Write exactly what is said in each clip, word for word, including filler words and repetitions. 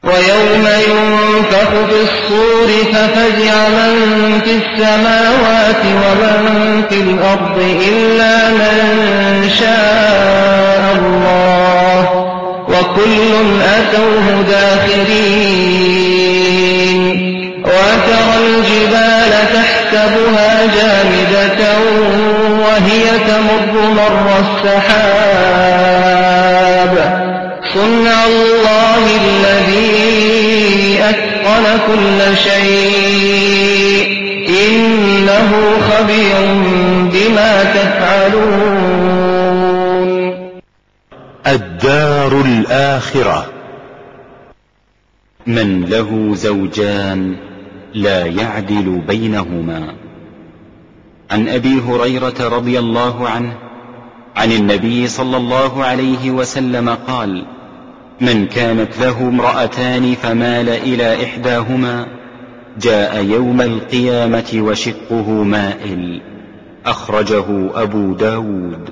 ويوم ينفخ في الصور ففزع من في السماوات ومن في الأرض إلا من شاء الله وكل أتوه داخرين. وترى الجبال تحسبها جامدة وهي تمر مر السحاب صنع الله الذي أتقن كل شيء إنه خبير بما تفعلون. الدار الآخرة. من له زوجان لا يعدل بينهما. عن أبي هريرة رضي الله عنه عن النبي صلى الله عليه وسلم قال: من كانت له امرأتان فمال إلى إحداهما جاء يوم القيامة وشقه مائل. أخرجه أبو داود.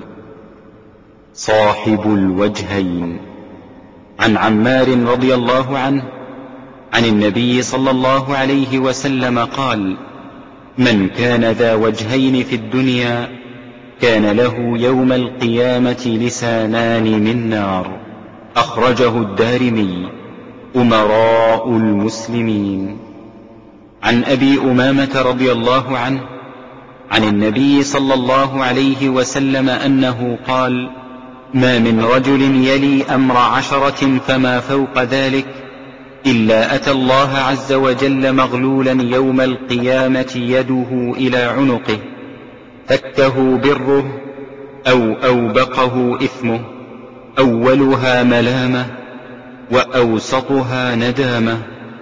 صاحب الوجهين. عن عمار رضي الله عنه عن النبي صلى الله عليه وسلم قال: من كان ذا وجهين في الدنيا كان له يوم القيامة لسانان من نار. أخرجه الدارمي. أمراء المسلمين. عن أبي أمامة رضي الله عنه عن النبي صلى الله عليه وسلم أنه قال: ما من رجل يلي أمر عشرة فما فوق ذلك إلا أتى الله عز وجل مغلولا يوم القيامة يده إلى عنقه، فكه بره أو أوبقه إثمه، أولها ملامة وأوسطها ندامة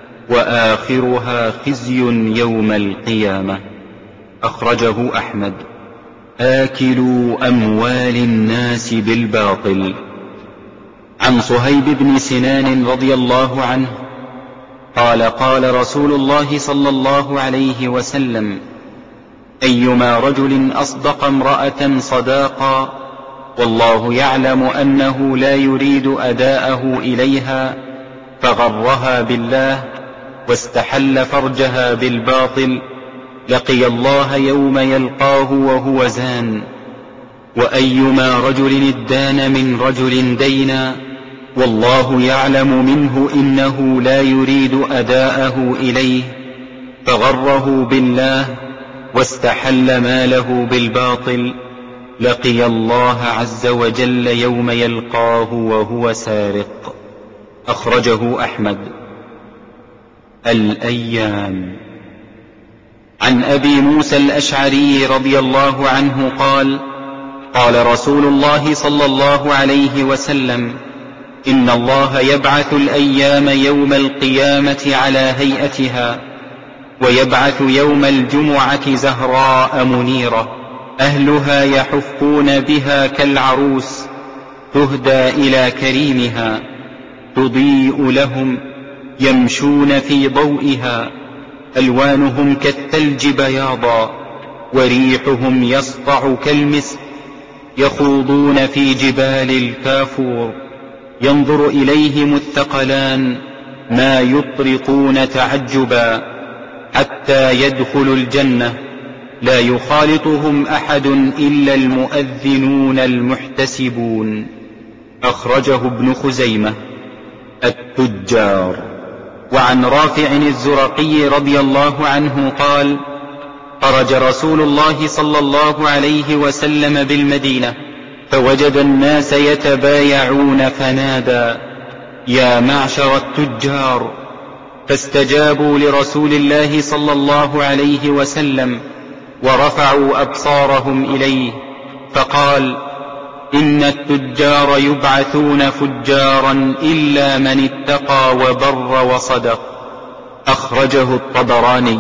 وآخرها خزي يوم القيامة. أخرجه أحمد. آكلوا أموال الناس بالباطل. عن صهيب بن سنان رضي الله عنه قال: قال رسول الله صلى الله عليه وسلم: أيما رجل أصدق امرأة صداقا والله يعلم أنه لا يريد أداءه إليها فغرها بالله واستحل فرجها بالباطل لقي الله يوم يلقاه وهو زان. وأيما رجل ادان من رجل دينا والله يعلم منه إنه لا يريد أداءه إليه فغره بالله واستحل ماله بالباطل لقي الله عز وجل يوم يلقاه وهو سارق. أخرجه أحمد. الأيام. عن أبي موسى الأشعري رضي الله عنه قال: قال رسول الله صلى الله عليه وسلم: إن الله يبعث الأيام يوم القيامة على هيئتها، ويبعث يوم الجمعة زهراء منيرة أهلها يحفون بها كالعروس تهدى إلى كريمها، تضيء لهم يمشون في ضوئها، ألوانهم كالثلج بياضا وريحهم يسطع كالمسك، يخوضون في جبال الكافور ينظر إليهم الثقلان ما يطرقون تعجبا حتى يدخلوا الجنة لا يخالطهم أحد إلا المؤذنون المحتسبون. أخرجه ابن خزيمة. التجار. وعن رافع الزرقي رضي الله عنه قال: خرج رسول الله صلى الله عليه وسلم بالمدينة فوجد الناس يتبايعون فنادى: يا معشر التجار، فاستجابوا لرسول الله صلى الله عليه وسلم ورفعوا أبصارهم إليه فقال: إن التجار يبعثون فجارا إلا من اتقى وبر وصدق. أخرجه الطبراني.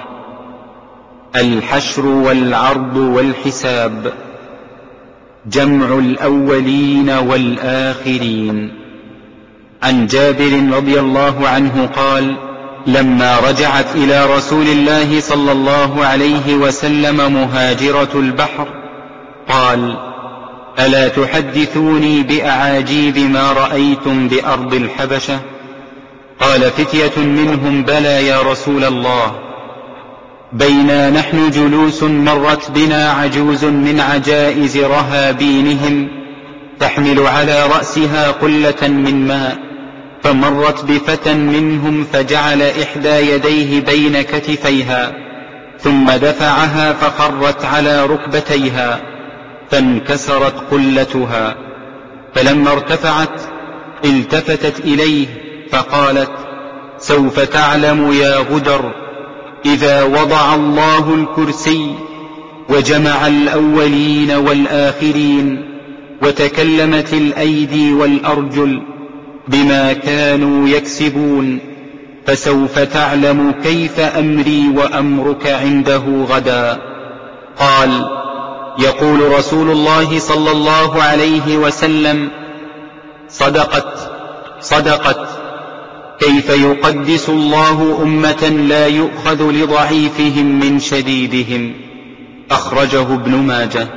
الحشر والعرض والحساب. جمع الأولين والآخرين. عن جابر رضي الله عنه قال: لما رجعت إلى رسول الله صلى الله عليه وسلم مهاجرة البحر قال: ألا تحدثوني بأعاجيب ما رأيتم بأرض الحبشة؟ قال فتية منهم بلى يا رسول الله. بينا نحن جلوس مرت بنا عجوز من عجائز رهابينهم تحمل على رأسها قلة من ماء، فمرت بفتى منهم فجعل إحدى يديه بين كتفيها ثم دفعها فخرت على ركبتيها فانكسرت قلتها، فلما ارتفعت التفتت إليه فقالت: سوف تعلم يا غدر إذا وضع الله الكرسي وجمع الأولين والآخرين وتكلمت الأيدي والأرجل بما كانوا يكسبون، فسوف تعلم كيف أمري وأمرك عنده غدا. قال: يقول رسول الله صلى الله عليه وسلم: صدقت صدقت كيف يقدس الله أمة لا يؤخذ لضعيفهم من شديدهم. أخرجه ابن ماجه.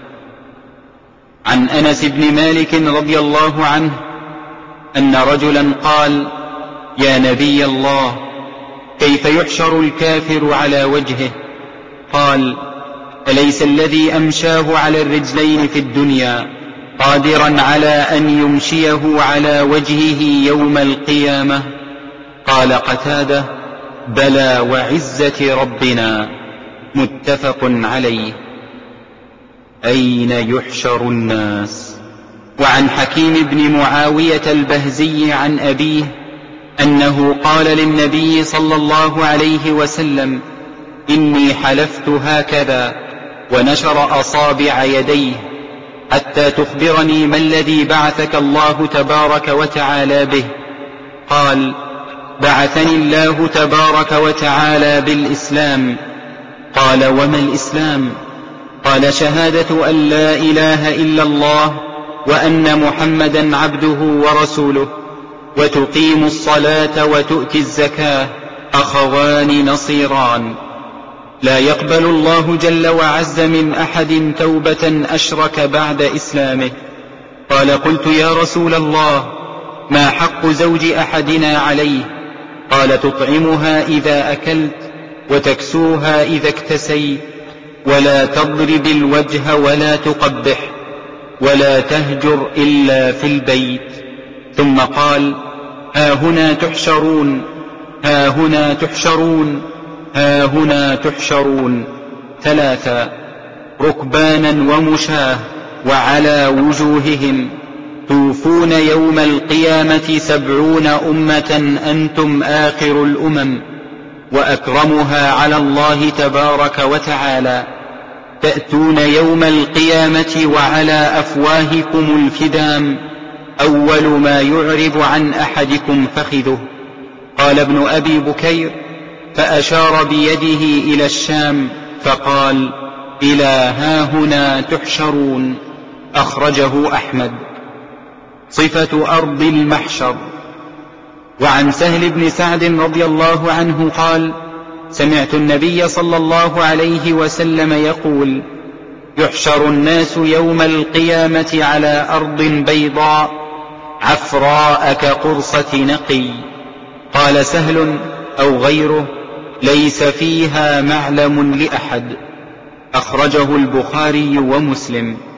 عن أنس بن مالك رضي الله عنه أن رجلا قال: يا نبي الله، كيف يحشر الكافر على وجهه؟ قال: أليس الذي أمشاه على الرجلين في الدنيا قادرا على أن يمشيه على وجهه يوم القيامة؟ قال قتادة: بلى وعزة ربنا. متفق عليه. أين يحشر الناس؟ وعن حكيم بن معاوية البهزي عن أبيه أنه قال للنبي صلى الله عليه وسلم: إني حلفت هكذا، ونشر أصابع يديه، حتى تخبرني ما الذي بعثك الله تبارك وتعالى به. قال: بعثني الله تبارك وتعالى بالإسلام. قال: وما الإسلام؟ قال: شهادة أن لا إله إلا الله وأن محمدا عبده ورسوله، وتقيم الصلاة وتؤتي الزكاة، أخوان نصيران، لا يقبل الله جل وعز من أحد توبة أشرك بعد إسلامه. قال: قلت يا رسول الله، ما حق زوج أحدنا عليه؟ قال: تطعمها إذا أكلت، وتكسوها إذا اكتسيت، ولا تضرب الوجه ولا تقبح، ولا تهجر إلا في البيت. ثم قال: ها هنا تحشرون، ها هنا تحشرون، ها هنا تحشرون. ثلاثا: ركبانا ومشاه وعلى وجوههم، توفون يوم القيامة سبعون أمة أنتم آخر الأمم وأكرمها على الله تبارك وتعالى، تأتون يوم القيامة وعلى أفواهكم الكدام، أول ما يعرب عن أحدكم فخذه. قال ابن أبي بكير: فأشار بيده إلى الشام فقال: إلى هاهنا تحشرون. أخرجه أحمد. صفة أرض المحشر. وعن سهل بن سعد رضي الله عنه قال: سمعت النبي صلى الله عليه وسلم يقول: يحشر الناس يوم القيامة على أرض بيضاء عفراء كقرصة نقي. قال سهل أو غيره: ليس فيها معلم لأحد. أخرجه البخاري ومسلم.